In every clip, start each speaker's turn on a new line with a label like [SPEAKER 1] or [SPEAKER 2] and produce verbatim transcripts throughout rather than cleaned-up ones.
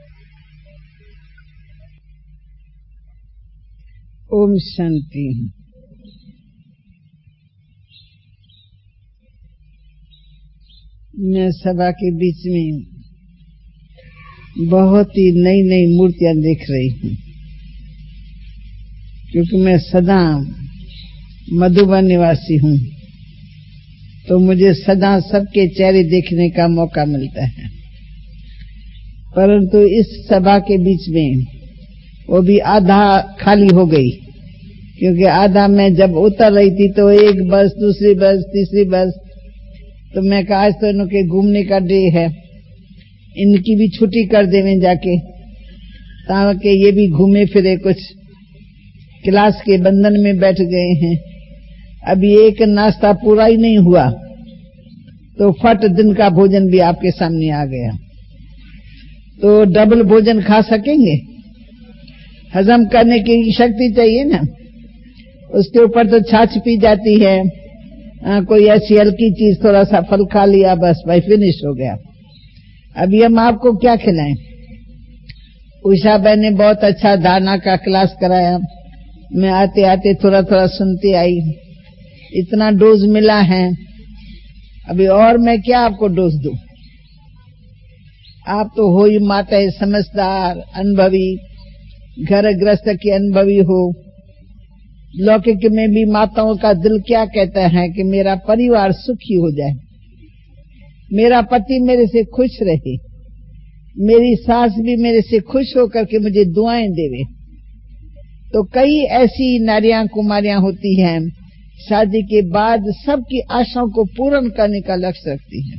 [SPEAKER 1] ओम शांति। मैं सभा के बीच में बहुत ही नई नई मूर्तियां देख रही हूँ, क्योंकि मैं सदा मधुबन निवासी हूँ, तो मुझे सदा सबके चेहरे देखने का मौका मिलता है। परंतु इस सभा के बीच में वो भी आधा खाली हो गई, क्योंकि आधा मैं जब उतर रही थी तो एक बस, दूसरी बस, तीसरी बस, तो मैं कहा आज तो इनके घूमने का डे है, इनकी भी छुट्टी कर देवे जाके, ताकि ये भी घूमे फिरे। कुछ क्लास के बंधन में बैठ गए हैं, अभी एक नाश्ता पूरा ही नहीं हुआ तो फट दिन का भोजन भी आपके सामने आ गया। तो डबल भोजन खा सकेंगे? हजम करने की शक्ति चाहिए ना। उसके ऊपर तो छाछ पी जाती है, आ, कोई ऐसी हल्की चीज, थोड़ा सा फल खा लिया, बस भाई फिनिश हो गया। अभी हम आपको क्या खिलाएं? उषा बहन ने बहुत अच्छा धारणा का क्लास कराया, मैं आते आते थोड़ा थोड़ा सुनती आई। इतना डोज मिला है, अभी और मैं क्या आपको डोज दूं? आप तो हो ही माता है, समझदार, अनुभवी, घर गृहस्थ की अनुभवी हो। लौकिक में भी माताओं का दिल क्या कहता है कि मेरा परिवार सुखी हो जाए, मेरा पति मेरे से खुश रहे, मेरी सास भी मेरे से खुश होकर के मुझे दुआएं देवे। तो कई ऐसी नारियां कुमारियां होती हैं, शादी के बाद सबकी आशाओं को पूर्ण करने का लक्ष्य रखती हैं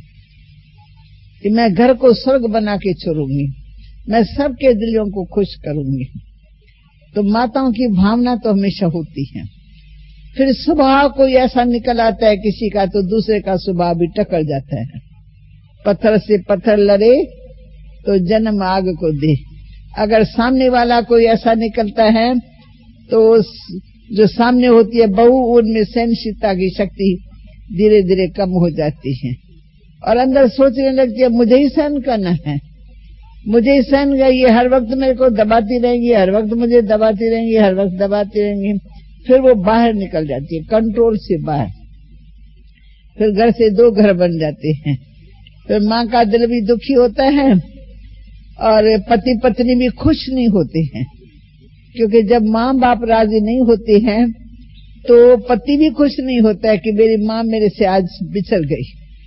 [SPEAKER 1] कि मैं घर को स्वर्ग बना के छोड़ूंगी, मैं सबके दिलों को खुश करूंगी। तो माताओं की भावना तो हमेशा होती है। फिर स्वभाव कोई ऐसा निकल आता है किसी का, तो दूसरे का स्वभाव भी टकर जाता है। पत्थर से पत्थर लड़े तो जन्म आग को दे। अगर सामने वाला कोई ऐसा निकलता है तो जो सामने होती है बहू, उनमें सहनशीलता की शक्ति धीरे धीरे कम हो जाती है और अंदर सोचने लगती है मुझे ही सहन करना है, मुझे ही सहन कर, ये हर वक्त मेरे को दबाती रहेंगी, हर वक्त मुझे दबाती रहेंगी, हर वक्त दबाती रहेंगी। फिर वो बाहर निकल जाती है, कंट्रोल से बाहर। फिर घर से दो घर बन जाते हैं। फिर माँ का दिल भी दुखी होता है और पति पत्नी भी खुश नहीं होते हैं, क्योंकि जब माँ बाप राजी नहीं होते हैं तो पति भी खुश नहीं होता है कि मेरी माँ मेरे से आज बिछड़ गई।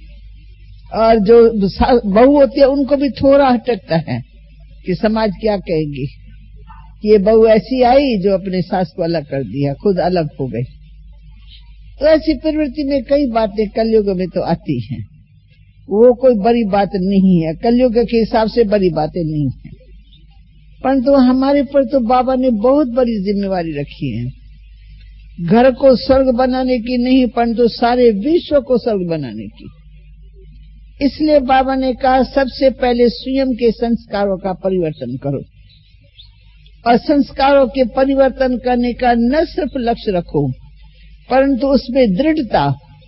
[SPEAKER 1] और जो बहू होती है उनको भी थोड़ा हटकता है कि समाज क्या कहेगी, ये बहू ऐसी आई जो अपने सास को अलग कर दिया, खुद अलग हो गई। तो ऐसी प्रवृत्ति में कई बातें कलयुग में तो आती हैं, वो कोई बड़ी बात नहीं है, कलयुग के हिसाब से बड़ी बातें नहीं है। परंतु हमारे पर तो बाबा ने बहुत बड़ी जिम्मेवारी रखी है, घर को स्वर्ग बनाने की नहीं, परंतु सारे विश्व को स्वर्ग बनाने की। इसलिए बाबा ने कहा सबसे पहले स्वयं के संस्कारों का परिवर्तन करो, और संस्कारों के परिवर्तन करने का न सिर्फ लक्ष्य रखो परंतु उसमें दृढ़ता।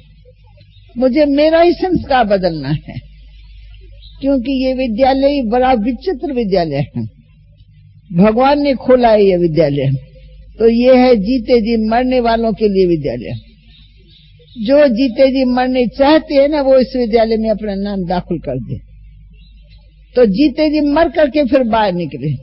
[SPEAKER 1] मुझे मेरा ही संस्कार बदलना है, क्योंकि ये विद्यालय बड़ा विचित्र विद्यालय है, भगवान ने खोला है ये विद्यालय। तो ये है जीते जी मरने वालों के लिए विद्यालय। जो जीते जी मरने चाहते हैं ना, वो इस विद्यालय में अपना नाम दाखिल कर दे, तो जीते जी मर करके फिर बाहर निकले।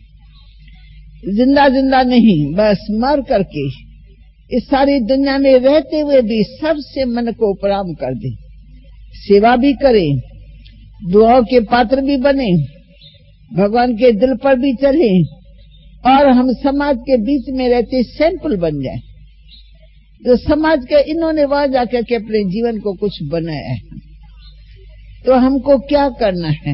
[SPEAKER 1] जिंदा जिंदा नहीं, बस मर करके इस सारी दुनिया में रहते हुए भी सबसे मन को उपराम कर दे, सेवा भी करे, दुआओं के पात्र भी बने, भगवान के दिल पर भी चले, और हम समाज के बीच में रहते सैंपल बन जाए। जो समाज के इन्होंने वहां जाकर के अपने जीवन को कुछ बनाया है, तो हमको क्या करना है?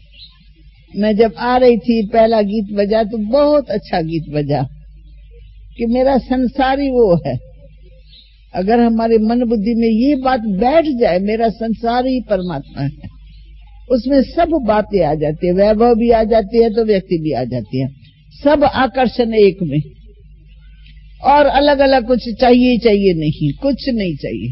[SPEAKER 1] मैं जब आ रही थी पहला गीत बजा तो बहुत अच्छा गीत बजा कि मेरा संसार ही वो है। अगर हमारे मन बुद्धि में ये बात बैठ जाए, मेरा संसार ही परमात्मा है, उसमें सब बातें आ जाती है, वैभव भी आ जाती है तो व्यक्ति भी आ जाती है, सब आकर्षण एक में, और अलग अलग कुछ चाहिए चाहिए नहीं, कुछ नहीं चाहिए।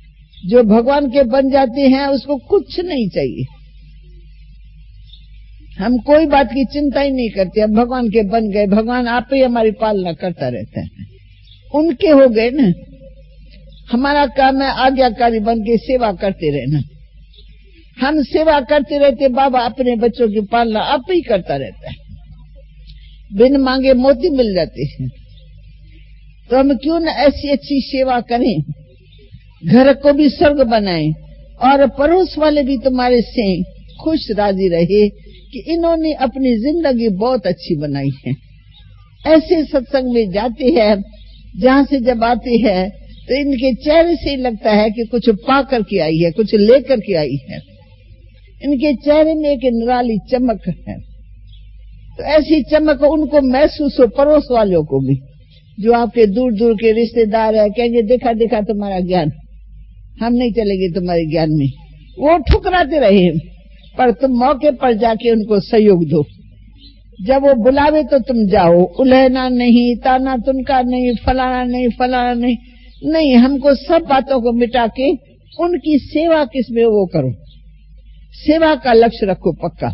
[SPEAKER 1] जो भगवान के बन जाते हैं उसको कुछ नहीं चाहिए। हम कोई बात की चिंता ही नहीं करते। हम भगवान के बन गए, भगवान आप ही हमारी पालना करता रहता है, उनके हो गए ना। हमारा काम है आज्ञाकारी बन के सेवा करते रहना। हम सेवा करते रहते, बाबा अपने बच्चों की पालना आप ही करता रहता है। बिन मांगे मोती मिल जाते हैं, तो हम क्यों न ऐसी अच्छी सेवा करें, घर को भी स्वर्ग बनाएं और पड़ोस वाले भी तुम्हारे से खुश राजी रहे कि इन्होंने अपनी जिंदगी बहुत अच्छी बनाई है। ऐसे सत्संग में जाते हैं जहाँ से जब आते हैं तो इनके चेहरे से लगता है कि कुछ पाकर के आई है, कुछ लेकर के आई है। इनके चेहरे में एक निराली चमक है। तो ऐसी चमक उनको महसूस हो, पड़ोस वालों को भी, जो आपके दूर दूर के रिश्तेदार है, कहेंगे देखा देखा तुम्हारा ज्ञान, हम नहीं चलेंगे तुम्हारे ज्ञान में। वो ठुकराते रहे, पर तुम मौके पर जाके उनको सहयोग दो। जब वो बुलावे तो तुम जाओ, उलहना नहीं, ताना तुनका नहीं, फलाना नहीं, फलाना नहीं, नहीं। हमको सब बातों को मिटा के उनकी सेवा किसमें वो करो, सेवा का लक्ष्य रखो पक्का।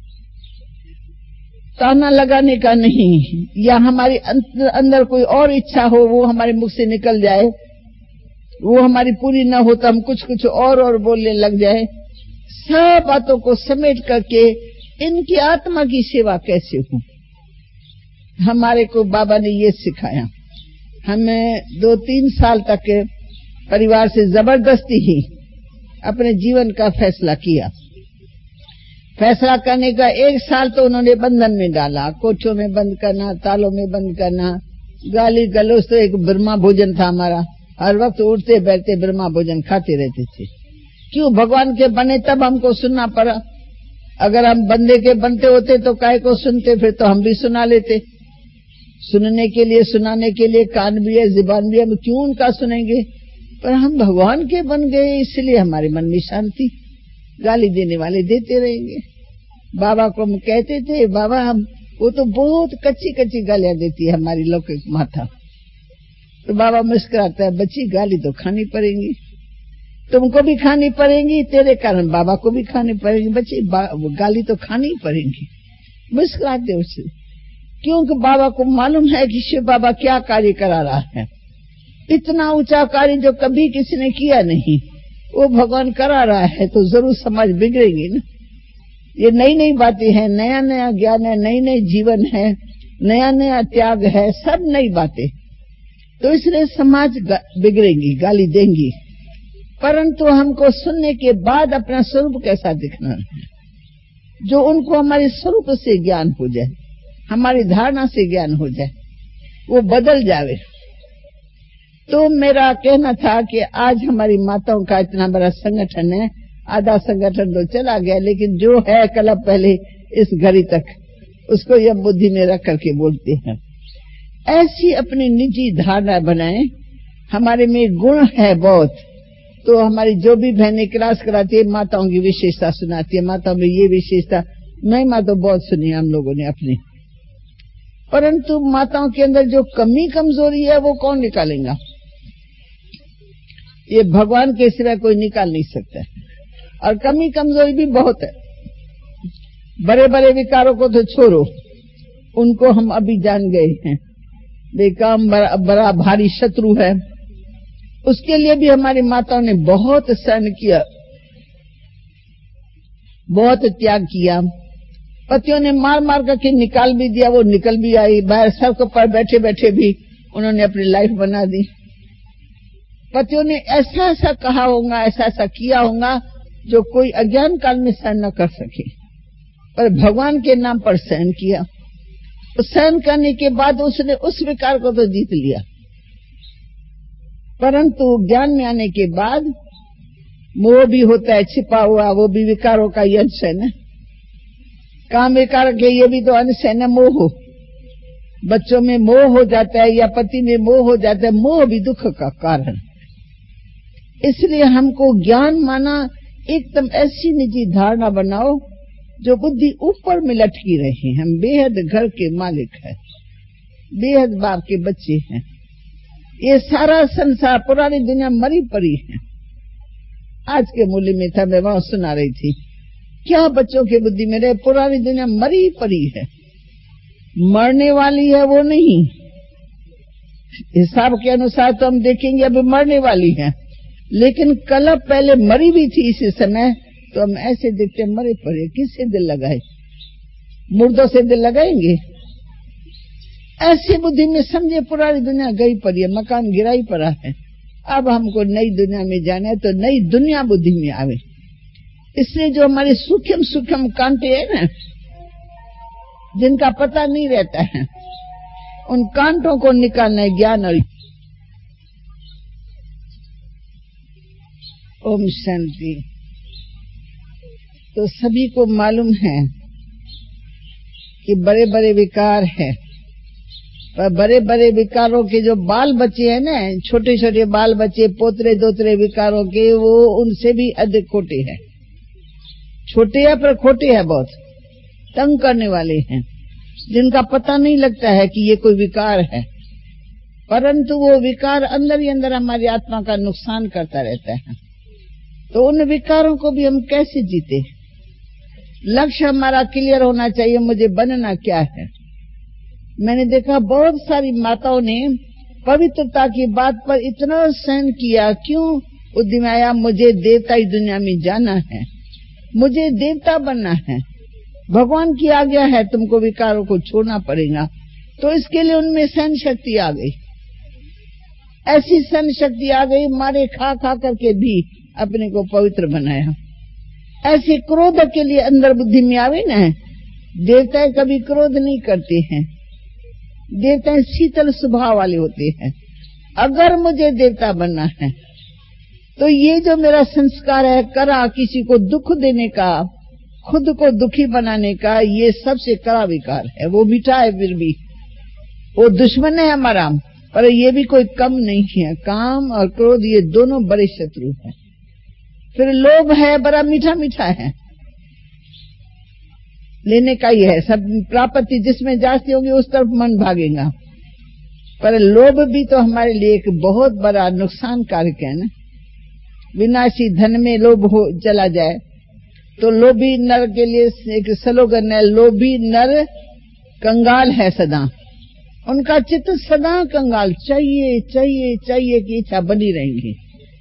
[SPEAKER 1] ताना लगाने का नहीं, या हमारी अंदर कोई और इच्छा हो वो हमारे मुख से निकल जाए, वो हमारी पूरी ना हो तो हम कुछ कुछ और और बोलने लग जाए। सब बातों को समेट करके इनकी आत्मा की सेवा कैसे हो, हमारे को बाबा ने ये सिखाया। हमें दो तीन साल तक परिवार से जबरदस्ती ही अपने जीवन का फैसला किया। फैसला करने का एक साल तो उन्होंने बंधन में डाला, कोठों में बंद करना, तालों में बंद करना, गाली गलौज। तो एक ब्रह्मा भोजन था हमारा, हर वक्त उठते बैठते ब्रह्मा भोजन खाते रहते थे। क्यों? भगवान के बने तब हमको सुनना पड़ा। अगर हम बंदे के बनते होते तो काहे को सुनते, फिर तो हम भी सुना लेते। सुनने के लिए, सुनाने के लिए कान भी है, जुबान भी है, हम क्यों उनका सुनेंगे? पर हम भगवान के बन गए, इसलिए हमारे मन में शांति। गाली देने वाले देते रहेंगे। बाबा को हम कहते थे, बाबा हम वो तो बहुत कच्ची कच्ची गालियां देती है हमारी लौकिक माता। तो बाबा मुस्कुराता है, बच्ची गाली तो खानी पड़ेंगी, तुमको भी खानी पड़ेंगी, तेरे कारण बाबा को भी खानी पड़ेगी, बच्ची गाली तो खानी ही पड़ेंगी। मुस्कुराते उससे, क्योंकि बाबा को मालूम है कि शिव बाबा क्या कार्य करा रहा है। इतना ऊंचा कार्य जो कभी किसी ने किया नहीं, वो भगवान करा रहा है, तो जरूर समाज बिगड़ेगी ना। ये नई नई बातें हैं, नया नया ज्ञान है, नई नई जीवन है, नया नया त्याग है, सब नई बातें। तो इसलिए समाज बिगड़ेगी, गाली देंगी। परंतु हमको सुनने के बाद अपना स्वरूप कैसा दिखना है, जो उनको हमारे स्वरूप से ज्ञान हो जाए, हमारी धारणा से ज्ञान हो जाए, वो बदल जावे। तो मेरा कहना था कि आज हमारी माताओं का इतना बड़ा संगठन है, आधा संगठन तो चला गया, लेकिन जो है कल पहले इस घड़ी तक, उसको यह बुद्धि में रख करके बोलते हैं। ऐसी अपनी निजी धारणा बनाए। हमारे में गुण है बहुत, तो हमारी जो भी बहनें क्लास कराती है, माताओं की विशेषता सुनाती है, माताओं में ये विशेषता, महिमा तो बहुत सुनी हम लोगों ने अपनी। परंतु माताओं के अंदर जो कमी कमजोरी है वो कौन निकालेगा? ये भगवान के सिवा कोई निकाल नहीं सकता। और कमी कमजोरी भी बहुत है। बड़े बड़े विकारों को तो छोड़ो, उनको हम अभी जान गए हैं। बेकाम बड़ा, बड़ा भारी शत्रु है, उसके लिए भी हमारी माताओं ने बहुत सहन किया, बहुत त्याग किया। पतियों ने मार मार करके निकाल भी दिया, वो निकल भी आई बाहर। सड़क पर बैठे बैठे भी उन्होंने अपनी लाइफ बना दी। पतियों ने ऐसा ऐसा कहा होगा, ऐसा ऐसा किया होगा जो कोई अज्ञान काल में सहन न कर सके, पर भगवान के नाम पर सहन किया। तो सहन करने के बाद उसने उस विकार को तो जीत लिया। परंतु ज्ञान में आने के बाद मोह भी होता है छिपा हुआ, वो भी विकारों का अंश है न। काम विकार के ये भी तो अंश है न, मोह। बच्चों में मोह हो जाता है या पति में मोह हो जाता है, मोह भी दुख का कारण। इसलिए हमको ज्ञान माना एकदम ऐसी निजी धारणा बनाओ जो बुद्धि ऊपर में लटकी रही। हम बेहद घर के मालिक हैं, बेहद बाप के बच्चे हैं। ये सारा संसार, पुरानी दुनिया मरी पड़ी है। आज के मूल्य में था, मैं वहां सुना रही थी क्या बच्चों की बुद्धि में रहे? पुरानी दुनिया मरी पड़ी है, मरने वाली है वो नहीं। हिसाब के अनुसार तो हम देखेंगे अभी मरने वाली है, लेकिन कल पहले मरी भी थी इसी समय, तो हम ऐसे देखते मरे पड़े। किससे दिल लगाए? मुर्दों से दिल लगाएंगे? ऐसी बुद्धि में समझे पुरानी दुनिया गई पड़ी है, मकान गिराई पड़ा है। अब हमको नई दुनिया में जाना है तो नई दुनिया बुद्धि में आवे। इसलिए जो हमारे सूक्ष्म सूक्ष्म कांटे हैं ना, जिनका पता नहीं रहता है, उन कांटों को निकालना है ज्ञान और। ओम शांति। तो सभी को मालूम है कि बड़े बड़े विकार है, पर बड़े बड़े विकारों के जो बाल बच्चे हैं ना, छोटे छोटे बाल बच्चे, पोतरे दोतरे विकारों के, वो उनसे भी अधिक खोटे हैं। छोटे हैं पर खोटे हैं, बहुत तंग करने वाले हैं, जिनका पता नहीं लगता है कि ये कोई विकार है, परंतु वो विकार अंदर ही अंदर हमारी आत्मा का नुकसान करता रहता है। तो उन विकारों को भी हम कैसे जीते? लक्ष्य हमारा क्लियर होना चाहिए, मुझे बनना क्या है। मैंने देखा बहुत सारी माताओं ने पवित्रता की बात पर इतना सहन किया, क्यों? बुद्धि में आया मुझे देवता ही दुनिया में जाना है, मुझे देवता बनना है, भगवान की आज्ञा है, तुमको विकारों को छोड़ना पड़ेगा। तो इसके लिए उनमें सहन शक्ति आ गई, ऐसी सहन शक्ति आ गई, मारे खा खा करके भी अपने को पवित्र बनाया। ऐसे क्रोध के लिए अंदर बुद्धि में आवे ना, देवता कभी क्रोध नहीं करते हैं, देवता शीतल स्वभाव वाले होते हैं। अगर मुझे देवता बनना है तो ये जो मेरा संस्कार है करा किसी को दुख देने का, खुद को दुखी बनाने का, ये सबसे कड़ा विकार है। वो मीठा है फिर भी, वो दुश्मन है हमारा, पर ये भी कोई कम नहीं है। काम और क्रोध ये दोनों बड़े शत्रु हैं। फिर लोभ है, बड़ा मीठा मीठा है, लेने का ही है। सब प्राप्ति जिसमें जाती होगी उस तरफ मन भागेगा, पर लोभ भी तो हमारे लिए एक बहुत बड़ा नुकसान कारक है ना। विनाशी धन में लोभ हो चला जाए तो लोभी नर के लिए एक स्लोगन है, लोभी नर कंगाल है सदा। उनका चित्त सदा कंगाल, चाहिए चाहिए चाहिए की इच्छा बनी रहेंगी।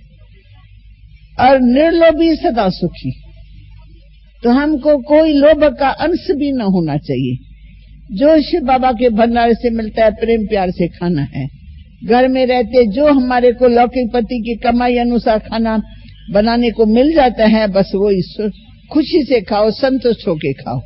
[SPEAKER 1] और निर्लोभी सदा सुखी। तो हमको कोई लोभ का अंश भी न होना चाहिए। जो शिव बाबा के भंडारे से मिलता है प्रेम प्यार से खाना है। घर में रहते जो हमारे को लौकिक पति की कमाई अनुसार खाना बनाने को मिल जाता है, बस वो ईश्वर खुशी से खाओ, संतुष्ट होके खाओ।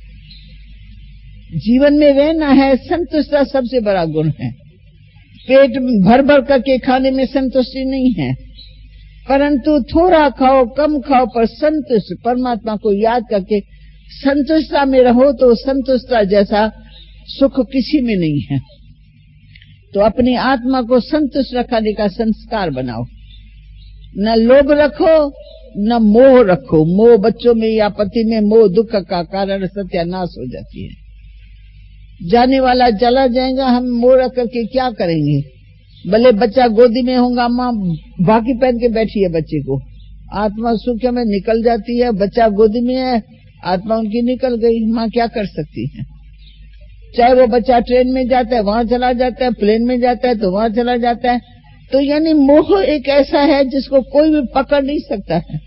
[SPEAKER 1] जीवन में रहना है, संतुष्टता सबसे बड़ा गुण है। पेट भर भर करके खाने में संतुष्टि नहीं है, परंतु थोड़ा खाओ, कम खाओ, पर संतुष्ट परमात्मा को याद करके संतुष्टता में रहो। तो संतुष्टता जैसा सुख किसी में नहीं है। तो अपनी आत्मा को संतुष्ट रखने का संस्कार बनाओ। न लोभ रखो, न मोह रखो। मोह बच्चों में या पति में मोह दुख का कारण सत्यानाश हो जाती है। जाने वाला चला जाएगा, हम मोह रख करके क्या करेंगे? भले बच्चा गोदी में होगा, माँ बाकी पहन के बैठी है बच्चे को, आत्मा सुख में निकल जाती है। बच्चा गोदी में है, आत्मा उनकी निकल गई, माँ क्या कर सकती है? चाहे वो बच्चा ट्रेन में जाता है वहां चला जाता है, प्लेन में जाता है तो वहां चला जाता है। तो यानी मोह एक ऐसा है जिसको कोई भी पकड़ नहीं सकता है।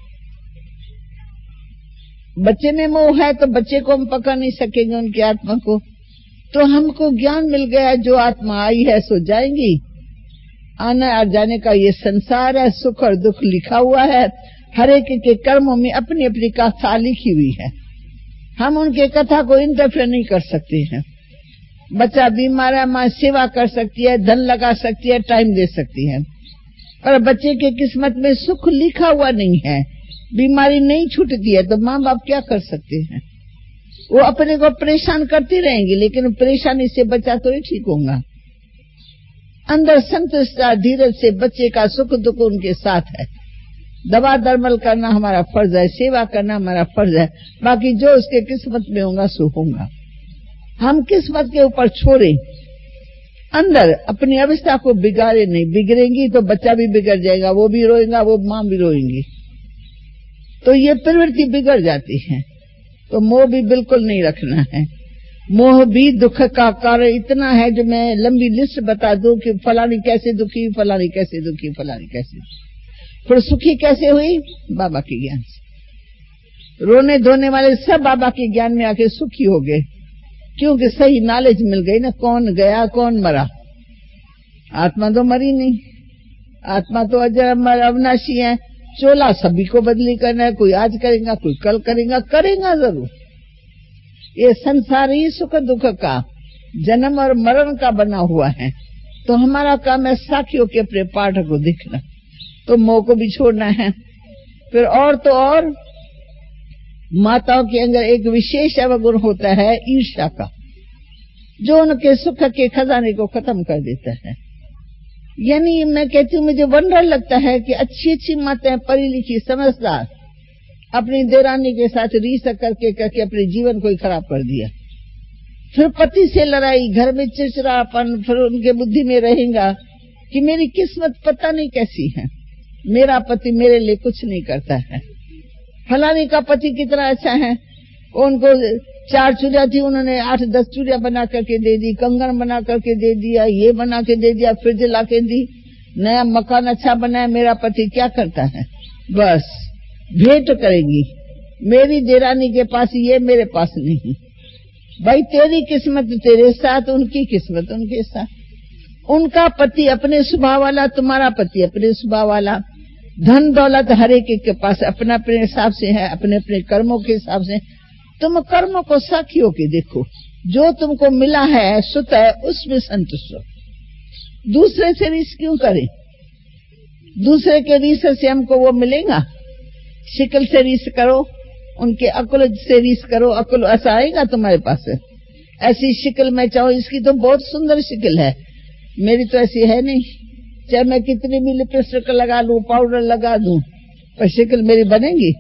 [SPEAKER 1] बच्चे में मोह है तो बच्चे को हम पकड़ नहीं सकेंगे, उनकी आत्मा को। तो हमको ज्ञान मिल गया, जो आत्मा आई है सो जाएंगी। आना और जाने का ये संसार है, सुख और दुख लिखा हुआ है। हर एक के कर्मों में अपनी अपनी कथा लिखी हुई है, हम उनके कथा को इंटरफेयर नहीं कर सकते हैं। बच्चा बीमार है, माँ सेवा कर सकती है, धन लगा सकती है, टाइम दे सकती है, पर बच्चे के किस्मत में सुख लिखा हुआ नहीं है, बीमारी नहीं छूटती है, तो माँ बाप क्या कर सकते हैं? वो अपने को परेशान करती रहेंगी, लेकिन परेशानी से बच्चा तो ही ठीक होगा। अंदर संतुष्टता धीरज से बच्चे का सुख दुख उनके साथ है। दवा दरमल करना हमारा फर्ज है, सेवा करना हमारा फर्ज है, बाकी जो उसके किस्मत में होगा सो होगा। हम किस्मत के ऊपर छोड़े, अंदर अपनी अवस्था को बिगाड़े नहीं। बिगड़ेंगी तो बच्चा भी बिगड़ जाएगा, वो भी रोएगा, वो माँ भी रोएंगी, तो ये प्रवृत्ति बिगड़ जाती है। तो मोह भी बिल्कुल नहीं रखना है। मोह भी दुख का कारण इतना है जो मैं लंबी लिस्ट बता दूं कि फलानी कैसे दुखी, फलानी कैसे दुखी, फलानी कैसे, फिर सुखी कैसे हुई? बाबा के ज्ञान से। रोने धोने वाले सब बाबा के ज्ञान में आके सुखी हो गए, क्योंकि सही नॉलेज मिल गई ना, कौन गया कौन मरा। आत्मा तो मरी नहीं, आत्मा तो अजर अमर अविनाशी है। चोला सभी को बदली करना है, कोई आज करेगा कोई कल करेगा, करेगा जरूर। ये संसार ही सुख दुख का, जन्म और मरण का बना हुआ है। तो हमारा काम है साखियों के अपने पाठ को दिखना, तो मोह को भी छोड़ना है। फिर और तो और माताओं के अंदर एक विशेष अवगुण होता है ईर्ष्या का, जो उनके सुख के खजाने को खत्म कर देता है। यानी मैं कहती हूँ, मुझे वंडर लगता है कि अच्छी अच्छी माताएं, पढ़ी लिखी समझदार, अपनी देरानी के साथ रीस करके करके अपने जीवन को ही खराब कर दिया। फिर पति से लड़ाई, घर में चिड़चिड़ापन, फिर उनके बुद्धि में रहेगा कि मेरी किस्मत पता नहीं कैसी है, मेरा पति मेरे लिए कुछ नहीं करता है। फलानी का पति कितना अच्छा है, उनको चार चूड़िया थी, उन्होंने आठ दस चूड़िया बना करके दे दी, कंगन बना करके दे दिया, ये बना के दे दिया, फ्रिज ला के दी, नया मकान अच्छा बनाया। मेरा पति क्या करता है? बस भेंट करेगी, मेरी देरानी के पास ये, मेरे पास नहीं। भाई तेरी किस्मत तेरे साथ, उनकी किस्मत उनके साथ। उनका पति अपने स्वभाव वाला, तुम्हारा पति अपने स्वभाव वाला। धन दौलत हर एक के पास अपना अपने हिसाब से है, अपने अपने कर्मों के हिसाब से। तुम कर्मों को साखी होके देखो, जो तुमको मिला है सुत है, उसमें संतुष्ट हो। दूसरे से रीस क्यों करें? दूसरे के रीस से हमको वो मिलेगा? शिकल से रीस करो, उनके अकुल से रीस करो, अकुल ऐसा आएगा तुम्हारे पास? ऐसी शिकल मैं चाहूँ, इसकी तो बहुत सुंदर शिकल है, मेरी तो ऐसी है नहीं। चाहे मैं कितनी भी लिपस्टिक लगा लूं, पाउडर लगा दूं, पर शिकल मेरी बनेगी?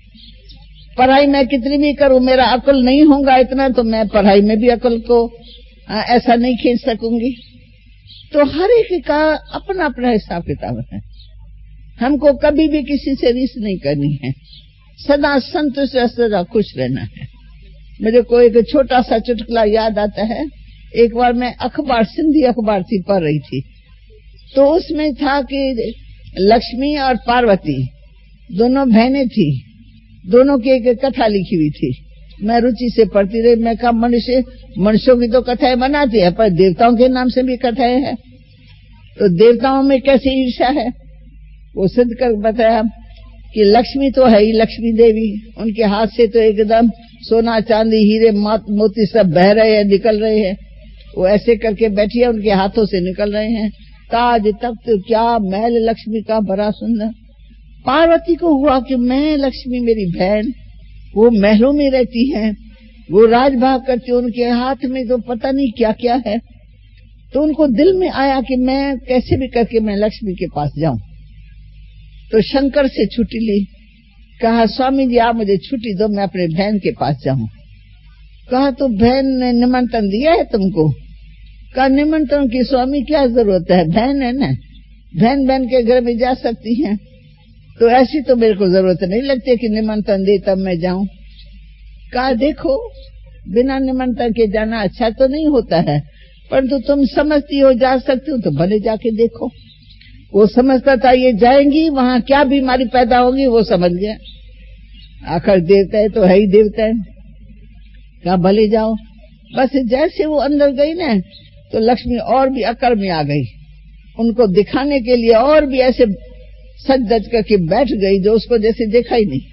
[SPEAKER 1] पढ़ाई मैं कितनी भी करूं, मेरा अकुल नहीं होगा इतना, तो मैं पढ़ाई में भी अकुल को आ, ऐसा नहीं खींच सकूंगी। तो हर एक का अपना अपना हिसाब किताब है। हमको कभी भी किसी से रीस नहीं करनी है, सदा संतुष्ट, सदा खुश रहना है। मुझे कोई एक छोटा सा चुटकुला याद आता है। एक बार मैं अखबार, सिंधी अखबार थी, पढ़ रही थी, तो उसमें था कि लक्ष्मी और पार्वती दोनों बहनें थी, दोनों की एक कथा लिखी हुई थी। मैं रुचि से पढ़ती रही। मैं कहा मनुष्य मनुष्यों की तो कथाएं बनाते हैं, पर देवताओं के नाम से भी कथाएं हैं, तो देवताओं में कैसी ईर्ष्या है? वो सिद्ध कर बताया कि लक्ष्मी तो है ही लक्ष्मी देवी, उनके हाथ से तो एकदम सोना चांदी हीरे मोती सब बह रहे हैं, निकल रहे हैं। वो ऐसे करके बैठी है, उनके हाथों से निकल रहे हैं। ताज तख्त क्या महल लक्ष्मी का बड़ा सुंदर। पार्वती को हुआ कि मैं लक्ष्मी मेरी बहन, वो महलों में रहती हैं, वो राजभाग करती है, उनके हाथ में तो पता नहीं क्या क्या है। तो उनको दिल में आया कि मैं कैसे भी करके मैं लक्ष्मी के पास जाऊं। तो शंकर से छुट्टी ली, कहा स्वामी जी आप मुझे छुट्टी दो, मैं अपने बहन के पास जाऊं। कहा तो बहन ने निमंत्रण दिया है तुमको? कहा निमंत्रण की स्वामी क्या जरूरत है, बहन है ना, बहन बहन के घर में जा सकती हैं। तो ऐसी तो मेरे को जरूरत नहीं लगती कि निमंत्रण दे तब मैं जाऊं। कहा देखो बिना निमंत्रण के जाना अच्छा तो नहीं होता है, परंतु तुम समझती हो जा सकती हो तो भले जाके देखो। वो समझता था ये जाएंगी वहां क्या बीमारी पैदा होगी, वो समझ गया। आखिर देवता है तो है ही देवता है। कहा भले जाओ। बस जैसे वो अंदर गई ना, तो लक्ष्मी और भी अकड़ में आ गई, उनको दिखाने के लिए और भी ऐसे सज धज करके बैठ गई जो उसको जैसे देखा ही नहीं।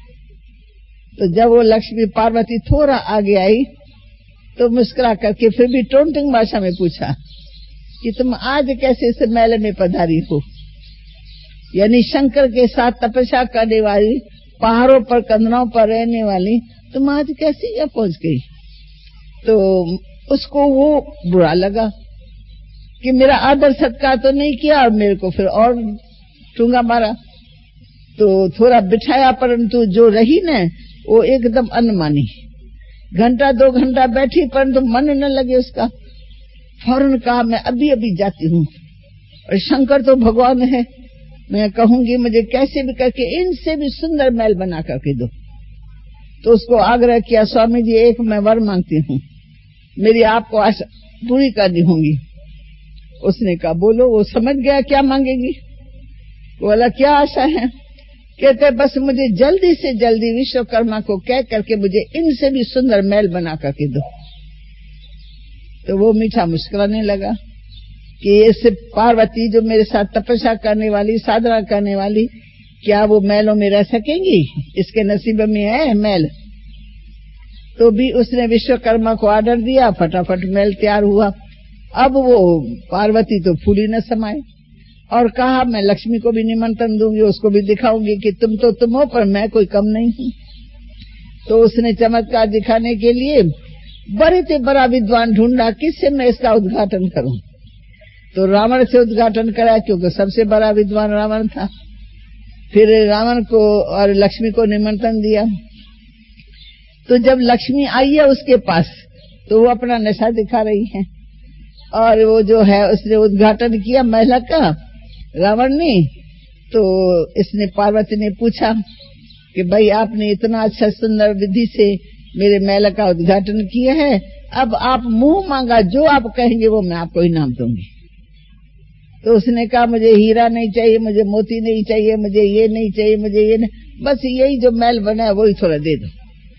[SPEAKER 1] तो जब वो लक्ष्मी पार्वती थोड़ा आगे आई तो मुस्कुरा करके फिर भी टोंटिंग भाषा में पूछा कि तुम आज कैसे इस महल में पधारी हो? यानी शंकर के साथ तपस्या करने वाली, पहाड़ों पर कंदरों पर रहने वाली, तुम आज कैसे यहाँ पहुंच गई? तो उसको वो बुरा लगा कि मेरा आदर सत्कार तो नहीं किया और मेरे को फिर और टूंगा मारा। तो थोड़ा बिठाया, परंतु जो रही न वो एकदम अनमानी। घंटा दो घंटा बैठी परंतु मन न लगे उसका। फौरन कहा मैं अभी अभी जाती हूँ, और शंकर तो भगवान है, मैं कहूंगी मुझे कैसे भी करके इनसे भी सुंदर महल बना करके दो। तो उसको आग्रह किया, स्वामी जी एक मैं वर मांगती हूँ, मेरी आपको आशा पूरी करनी होगी। उसने कहा बोलो। वो समझ गया क्या मांगेगी। बोला क्या आशा है। कहते बस मुझे जल्दी से जल्दी विश्वकर्मा को कह करके मुझे इनसे भी सुंदर महल बना करके दो। तो वो मीठा मुस्कुराने लगा कि ये सिर्फ पार्वती जो मेरे साथ तपस्या करने वाली, साधना करने वाली, क्या वो महलों में रह सकेंगी? इसके नसीब में है महल। तो भी उसने विश्वकर्मा को ऑर्डर दिया, फटाफट महल तैयार हुआ। अब वो पार्वती तो फूली न समाये और कहा मैं लक्ष्मी को भी निमंत्रण दूंगी, उसको भी दिखाऊंगी कि तुम तो तुम हो पर मैं कोई कम नहीं हूं। तो उसने चमत्कार दिखाने के लिए बड़े से बड़ा विद्वान ढूंढा, किससे मैं इसका उद्घाटन करूं। तो रावण से उद्घाटन करा, क्योंकि सबसे बड़ा विद्वान रावण था। फिर रावण को और लक्ष्मी को निमंत्रण दिया। तो जब लक्ष्मी आई है उसके पास, तो वो अपना नशा दिखा रही है और वो जो है उसने उद्घाटन किया महिला का, रावण ने। तो इसने पार्वती ने पूछा कि भाई आपने इतना अच्छा सुंदर विधि से मेरे महल का उद्घाटन किया है, अब आप मुंह मांगा जो आप कहेंगे वो मैं आपको इनाम दूंगी। तो उसने कहा मुझे हीरा नहीं चाहिए, मुझे मोती नहीं चाहिए, मुझे ये नहीं चाहिए, मुझे ये नहीं, बस यही जो महल बना है वही थोड़ा दे दो।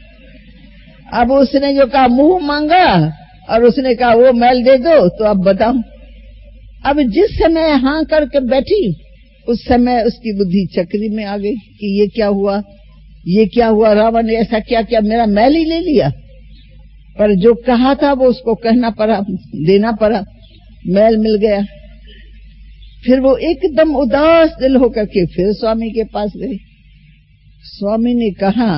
[SPEAKER 1] अब उसने जो कहा मुंह मांगा और उसने कहा वो महल दे दो, तो अब बताओ। अब जिस समय हाँ करके बैठी उस समय उसकी बुद्धि चक्री में आ गई कि ये क्या हुआ, ये क्या हुआ, रावण ने ऐसा क्या किया, मेरा महल ही ले लिया। पर जो कहा था वो उसको कहना पड़ा, देना पड़ा, महल मिल गया। फिर वो एकदम उदास दिल होकर के फिर स्वामी के पास गई। स्वामी ने कहा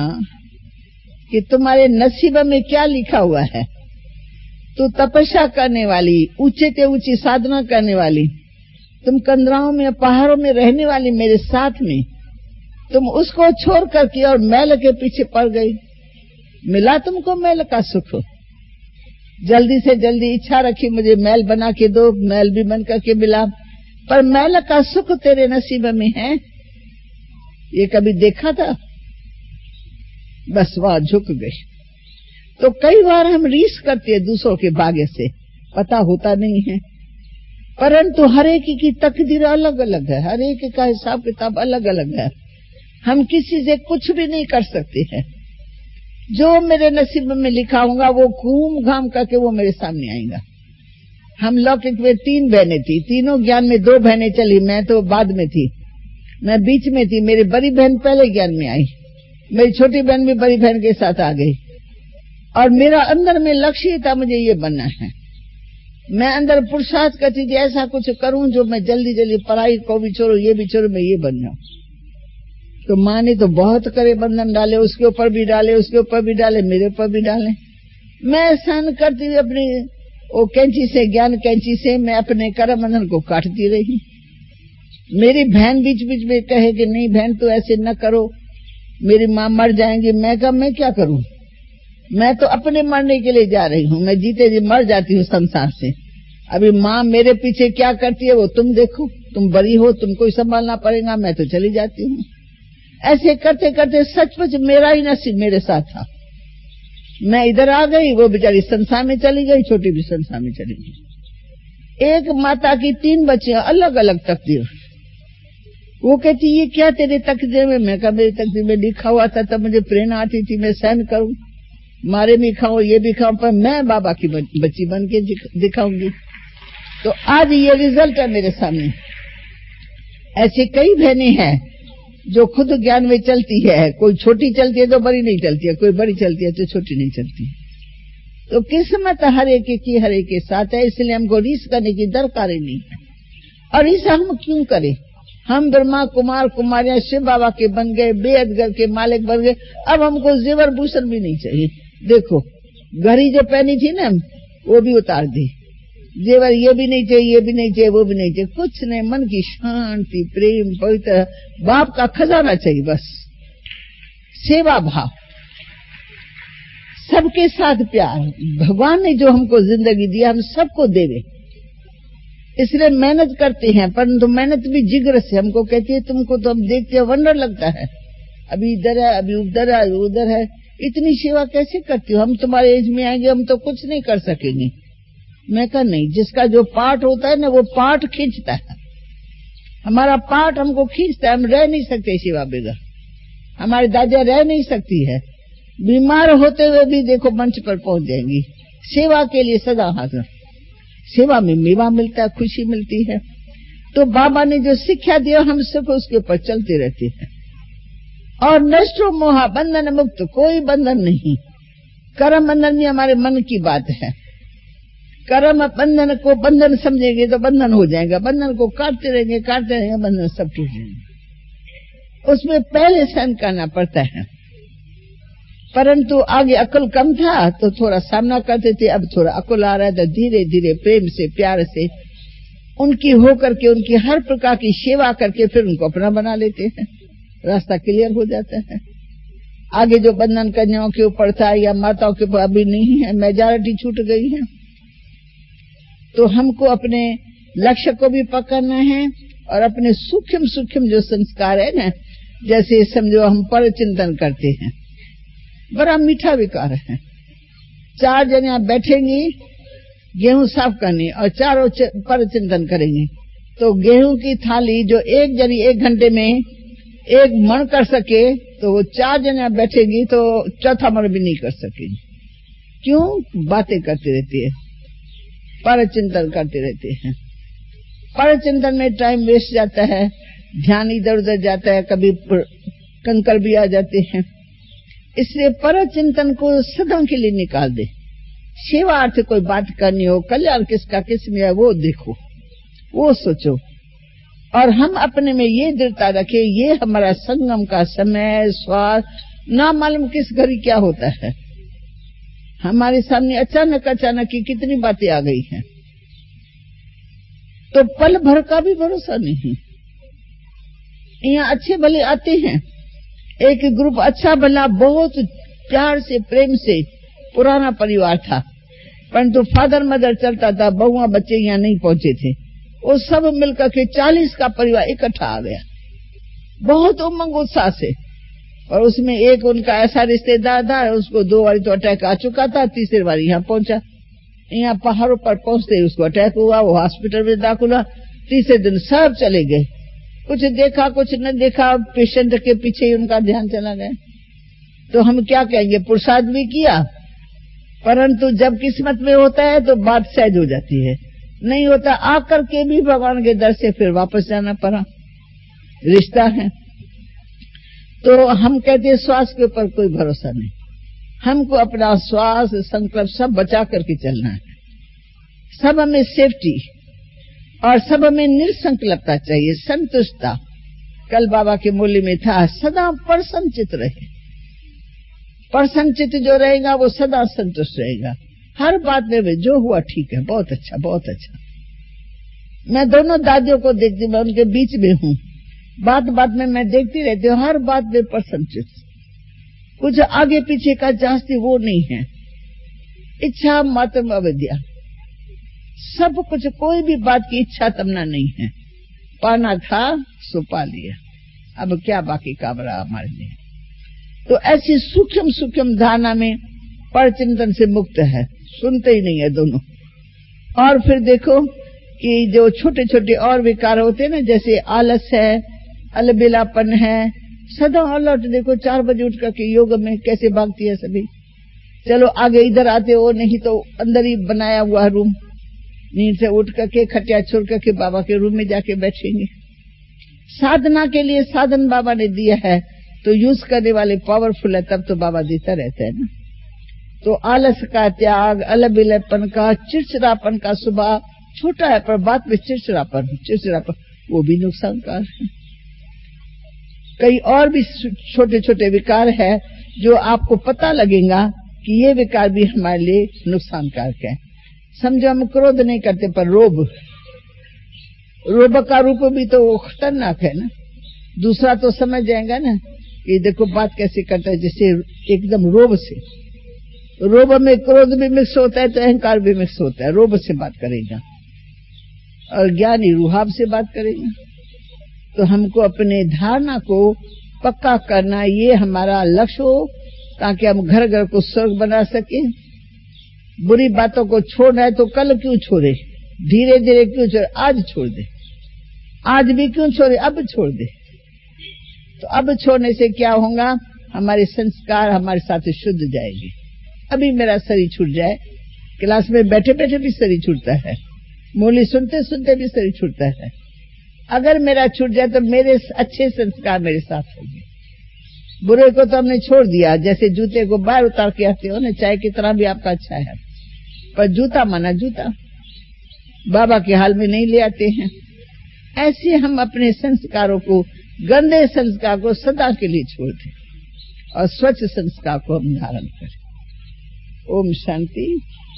[SPEAKER 1] कि तुम्हारे नसीब में क्या लिखा हुआ है, तू तपस्या करने वाली, ऊंचे से ऊंची साधना करने वाली, तुम कंदराओं में पहाड़ों में रहने वाली मेरे साथ में, तुम उसको छोड़ करके और महल के पीछे पड़ गई। मिला तुमको महल का सुख, जल्दी से जल्दी इच्छा रखी मुझे महल बना के दो, महल भी बन करके मिला, पर महल का सुख तेरे नसीब में है, ये कभी देखा था? बस वहां झुक गई। तो कई बार हम रीस करते हैं दूसरों के भाग्य से, पता होता नहीं है, परंतु हर एक की तकदीर अलग अलग है, हर एक का हिसाब किताब अलग अलग है। हम किसी से कुछ भी नहीं कर सकते हैं। जो मेरे नसीब में लिखा होगा वो घूम घाम करके वो मेरे सामने आएगा। हम लौकिक में तीन बहनें थी, तीनों ज्ञान में दो बहनें चली, मैं तो बाद में थी, मैं बीच में थी। मेरी बड़ी बहन पहले ज्ञान में आई, मेरी छोटी बहन भी बड़ी बहन के साथ आ गई और मेरा अंदर में लक्ष्य था मुझे ये बनना है। मैं अंदर पुरुषार्थ करती थी ऐसा कुछ करूं जो मैं जल्दी जल्दी पढ़ाई को भी छोड़ू, ये भी छोड़ू, मैं ये बन जाऊं। तो माँ ने तो बहुत करे बंधन डाले, उसके ऊपर भी डाले, उसके ऊपर भी डाले, मेरे ऊपर भी डाले। मैं सहन करती हुई अपनी वो कैंची से, ज्ञान कैंची से मैं अपने कर्म बंधन को काटती रही। मेरी बहन बीच बीच में कहे कि नहीं बहन तो ऐसे न करो, मेरी माँ मर जाएंगी। मैं कहा मैं क्या करूं, मैं तो अपने मरने के लिए जा रही हूँ, मैं जीते जी मर जाती हूँ संसार से। अभी माँ मेरे पीछे क्या करती है वो तुम देखो, तुम बड़ी हो, तुमको ही संभालना पड़ेगा, मैं तो चली जाती हूँ। ऐसे करते करते सचमुच मेरा ही नसीब मेरे साथ था। मैं इधर आ गई, वो बेचारी संसार में चली गई, छोटी भी संसार में चली गई। एक माता की तीन बच्चियां, अलग अलग तकदीर। वो कहती ये क्या तेरे तकदीर में? मैं कहा मेरी तकदीर में लिखा हुआ था, तब मुझे प्रेरणा आती थी मैं सहन करूं, मारे भी खाऊं, ये भी खाऊं, पर मैं बाबा की बच्ची बन के दिखाऊंगी। तो आज ये रिजल्ट है मेरे सामने। ऐसी कई बहनें हैं जो खुद ज्ञान में चलती है, कोई छोटी चलती है तो बड़ी नहीं चलती है, कोई बड़ी चलती है तो छोटी नहीं चलती। तो किस्मत हर एक की हर एक के साथ है, इसलिए हमको रीस करने की दरकार ही नहीं है। और रीस हम क्यों करें? हम ब्रह्मा कुमार कुमारियां शिव बाबा के बन गए, बेहद घर के मालिक बन गए, अब हमको जेवर भूषण भी नहीं चाहिए। देखो घड़ी जो पहनी थी ना वो भी उतार दी, जेवर ये भी नहीं चाहिए, ये भी नहीं चाहिए, वो भी नहीं चाहिए, कुछ नहीं, मन की शांति, प्रेम, पवित्र बाप का खजाना चाहिए, बस सेवा भाव, सबके साथ प्यार। भगवान ने जो हमको जिंदगी दिया हम सबको देवे, इसलिए मेहनत करते हैं, परंतु मेहनत भी जिगर से। हमको कहती है तुमको तो हम देखते हैं वंडर लगता है, अभी इधर है, अभी उधर है, अभी उधर है, इतनी सेवा कैसे करती हो? हम तुम्हारे एज में आएंगे, हम तो कुछ नहीं कर सकेंगे। मैं कहा नहीं, जिसका जो पार्ट होता है ना वो पार्ट खींचता है, हमारा पार्ट हमको खींचता है। हम रह नहीं सकते सेवा बगैर, हमारी दादियां रह नहीं सकती है, बीमार होते हुए भी देखो मंच पर पहुंच जाएंगी, सेवा के लिए सदा हाजिर। सेवा में मेवा मिलता है, खुशी मिलती है। तो बाबा ने जो शिक्षा दिया हम सिर्फ उसके ऊपर चलते रहते हैं। और नष्टो मोहा बंधन मुक्त, कोई बंधन नहीं। कर्म बंधन भी हमारे मन की बात है। कर्म बंधन को बंधन समझेंगे तो बंधन हो जाएगा, बंधन को काटते रहेंगे काटते रहेंगे बंधन सब टूट जाएंगे। उसमें पहले सहन करना पड़ता है, परंतु आगे अकल कम था तो थोड़ा सामना करते थे, अब थोड़ा अकल आ रहा है तो धीरे धीरे प्रेम से प्यार से उनकी हो करके उनकी हर प्रकार की सेवा करके फिर उनको अपना बना लेते हैं, रास्ता क्लियर हो जाता है। आगे जो बंधन कन्याओं के ऊपर था या माताओं के ऊपर अभी नहीं है, मेजॉरिटी छूट गई है। तो हमको अपने लक्ष्य को भी पकड़ना है और अपने सूक्ष्म सूक्ष्म जो संस्कार है ना, जैसे समझो हम पर चिंतन करते हैं, बड़ा मीठा विकार है। चार जने बैठेंगी गेहूं साफ करनी और चारों पर चिंतन करेंगी, तो गेहूं की थाली जो एक जनी एक घंटे में एक मन कर सके, तो वो चार जने बैठेगी तो चौथा मन भी नहीं कर सकेगी। क्यों? बातें करते रहती है, पर चिंतन करते रहते हैं। पर चिंतन में टाइम वेस्ट जाता है, ध्यान इधर उधर जाता है, कभी कंकर भी आ जाते हैं। इसलिए पर चिंतन को सदा के लिए निकाल दे। सेवा अर्थ कोई बात करनी हो, कल्याण किसका किस में है वो देखो, वो सोचो। और हम अपने में ये दृढ़ता रखे, ये हमारा संगम का समय स्वाद, ना मालूम किस घड़ी क्या होता है। हमारे सामने अचानक अचानक की कितनी बातें आ गई हैं, तो पल भर का भी भरोसा नहीं। यहाँ अच्छे भले आते हैं, एक ग्रुप अच्छा भला बहुत प्यार से प्रेम से पुराना परिवार था, परंतु फादर मदर चलता था, बहुआ बच्चे यहाँ नहीं पहुंचे थे। वो सब मिलकर के चालीस का परिवार इकट्ठा आ गया, बहुत उमंग उत्साह से। और उसमें एक उनका ऐसा रिश्तेदार था, उसको दो बारी तो अटैक आ चुका था, तीसरी बार यहाँ पहुंचा। यहाँ पहाड़ों पर पहुंचते ही उसको अटैक हुआ, वो हॉस्पिटल में दाखिल हुआ। तीसरे दिन सब चले गए, कुछ देखा कुछ न देखा, पेशेंट के पीछे ही उनका ध्यान चला गया। तो हम क्या कहेंगे, पुरुषार्थ भी किया, परंतु जब किस्मत में होता है तो बात सहज हो जाती है, नहीं होता आकर के भी भगवान के दर से फिर वापस जाना पड़ा, रिश्ता है। तो हम कहते हैं श्वास के ऊपर कोई भरोसा नहीं, हमको अपना श्वास संकल्प सब बचा करके चलना है। सब हमें सेफ्टी और सब हमें निसंकल्पता चाहिए, संतुष्टता। कल बाबा के मूल्य में था, सदा प्रसन्नचित रहे। प्रसन्नचित जो रहेगा वो सदा संतुष्ट रहेगा, हर बात में जो हुआ ठीक है, बहुत अच्छा बहुत अच्छा। मैं दोनों दादियों को देखती, मैं उनके बीच में हूँ, बात बात में मैं देखती रहती हूँ, हर बात में प्रसन्नचित, कुछ आगे पीछे का जास्ती वो नहीं है। इच्छा मात्र अविद्या, सब कुछ, कोई भी बात की इच्छा तमन्ना नहीं है। पाना था सो पा लिया, अब क्या बाकी काम रहा हमारे लिए। तो ऐसी सूक्ष्म सूक्ष्म धारणा में पर चिंतन से मुक्त है, सुनते ही नहीं है दोनों। और फिर देखो कि जो छोटे छोटे और विकार होते हैं ना, जैसे आलस है, अलबेलापन है, सदा अलर्ट। देखो चार बजे उठ करके योग में कैसे भागती है सभी, चलो आगे इधर आते हो, नहीं तो अंदर ही बनाया हुआ रूम, नींद से उठ करके खटिया छोड़ करके बाबा के रूम में जाके बैठेंगे। साधना के लिए साधन बाबा ने दिया है, तो यूज करने वाले पावरफुल है, तब तो बाबा देता रहता है ना। तो आलस का त्याग, अलबेलापन का, चिड़चिड़ापन का, सुबह छोटा है पर बात में चिड़चिड़ापन चिड़चिड़ापन वो भी नुकसानकार है। कई और भी छोटे छोटे विकार है जो आपको पता लगेगा कि ये विकार भी हमारे लिए नुकसानकारक है। समझो हम क्रोध नहीं करते, पर रोब रोब का रूप भी तो खतरनाक है ना। दूसरा तो समझ जाएगा ना कि देखो बात कैसे करता है, जैसे एकदम रोब से। रोब में क्रोध भी मिक्स होता है तो अहंकार भी मिक्स होता है। रोब से बात करेगा और ज्ञानी रुहाब से बात करेगा। तो हमको अपने धारणा को पक्का करना, ये हमारा लक्ष्य हो ताकि हम घर घर को स्वर्ग बना सके। बुरी बातों को छोड़ना है तो कल क्यों छोड़े, धीरे धीरे क्यों छोड़े, आज छोड़ दे। आज भी क्यों छोड़े, अब छोड़ दे। तो अब छोड़ने से क्या होगा, हमारे संस्कार हमारे साथ शुद्ध जाएंगे। अभी मेरा शरीर छूट जाए, क्लास में बैठे बैठे भी शरीर छूटता है, मौली सुनते सुनते भी शरीर छूटता है। अगर मेरा छूट जाए तो मेरे अच्छे संस्कार मेरे साथ होंगे। बुरे को तो हमने छोड़ दिया, जैसे जूते को बाहर उतार के आते हो ना, चाहे कितना भी आपका अच्छा है, पर जूता माना जूता, बाबा के हाल में नहीं ले आते हैं। ऐसे हम अपने संस्कारों को, गंदे संस्कार को सदा के लिए छोड़ दें और स्वच्छ संस्कार को हम धारण करें। ओम शांति।